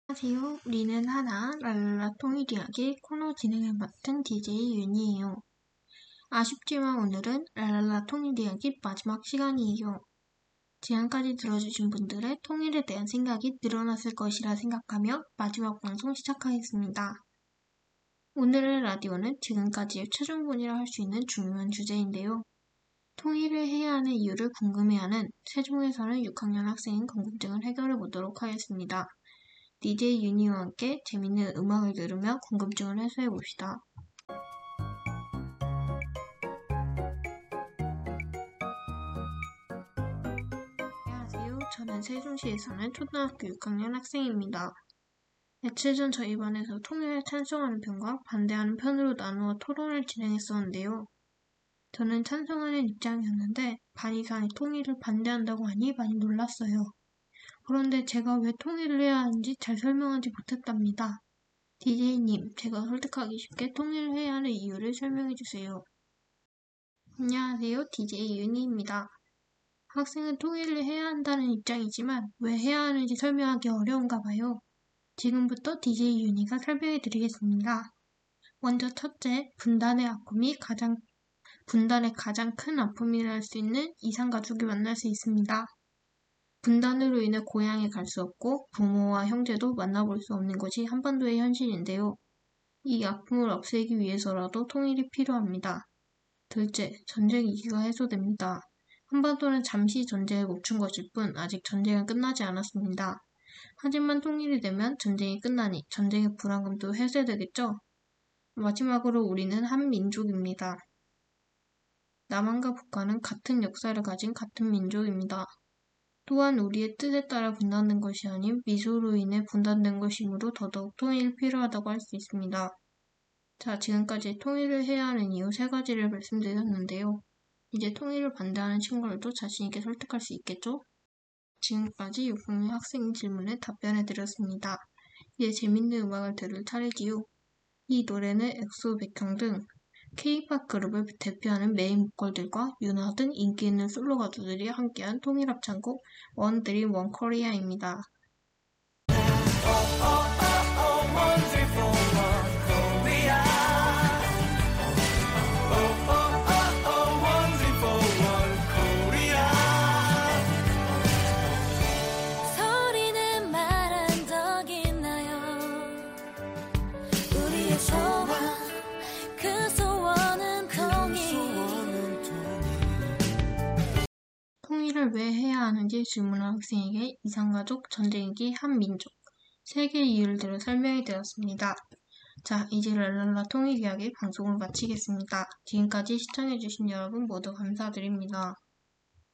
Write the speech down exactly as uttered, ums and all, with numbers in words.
안녕하세요. 우리는 하나 랄랄라 통일 이야기 코너 진행을 맡은 디제이 윤이에요. 아쉽지만 오늘은 랄랄라 통일 이야기 마지막 시간이에요. 지금까지 들어주신 분들의 통일에 대한 생각이 늘어났을 것이라 생각하며 마지막 방송 시작하겠습니다. 오늘의 라디오는 지금까지의 최종본이라 할 수 있는 중요한 주제인데요. 통일을 해야 하는 이유를 궁금해하는 세종에서는 육 학년 학생인 궁금증을 해결해 보도록 하겠습니다. 디제이 윤희와 함께 재밌는 음악을 들으며 궁금증을 해소해봅시다. 안녕하세요. 저는 세종시에 사는 초등학교 육 학년 학생입니다. 며칠 전 저희 반에서 통일에 찬성하는 편과 반대하는 편으로 나누어 토론을 진행했었는데요. 저는 찬성하는 입장이었는데 반 이상이 통일을 반대한다고 하니 많이 놀랐어요. 그런데 제가 왜 통일을 해야 하는지 잘 설명하지 못했답니다. 디제이님, 제가 설득하기 쉽게 통일을 해야 하는 이유를 설명해주세요. 안녕하세요. 디제이 윤희입니다. 학생은 통일을 해야 한다는 입장이지만 왜 해야 하는지 설명하기 어려운가 봐요. 지금부터 디제이 윤희가 설명해드리겠습니다. 먼저 첫째, 분단의 아픔이 가장, 분단의 가장 큰 아픔이라 할 수 있는 이산가족이 만날 수 있습니다. 분단으로 인해 고향에 갈 수 없고 부모와 형제도 만나볼 수 없는 것이 한반도의 현실인데요. 이 아픔을 없애기 위해서라도 통일이 필요합니다. 둘째, 전쟁 위기가 해소됩니다. 한반도는 잠시 전쟁을 멈춘 것일 뿐 아직 전쟁은 끝나지 않았습니다. 하지만 통일이 되면 전쟁이 끝나니 전쟁의 불안감도 해소되겠죠? 마지막으로 우리는 한 민족입니다. 남한과 북한은 같은 역사를 가진 같은 민족입니다. 또한 우리의 뜻에 따라 분단된 것이 아닌 미소로 인해 분단된 것이므로 더더욱 통일이 필요하다고 할 수 있습니다. 자, 지금까지 통일을 해야 하는 이유 세 가지를 말씀드렸는데요. 이제 통일을 반대하는 친구들도 자신있게 설득할 수 있겠죠? 지금까지 육 학년 학생 질문에 답변해드렸습니다. 이제 재밌는 음악을 들을 차례지요. 이 노래는 엑소, 백형 등 K-팝 그룹을 대표하는 메인 보컬들과 윤하 등 인기 있는 솔로 가수들이 함께한 통일 합창곡 원 드림 원 코리아입니다. 통일을 왜 해야 하는지 질문한 학생에게 이산가족, 전쟁이기, 한민족 세 개의 이유를 들어 설명해 드렸습니다. 자, 이제 랄랄라 통일 이야기 방송을 마치겠습니다. 지금까지 시청해주신 여러분 모두 감사드립니다.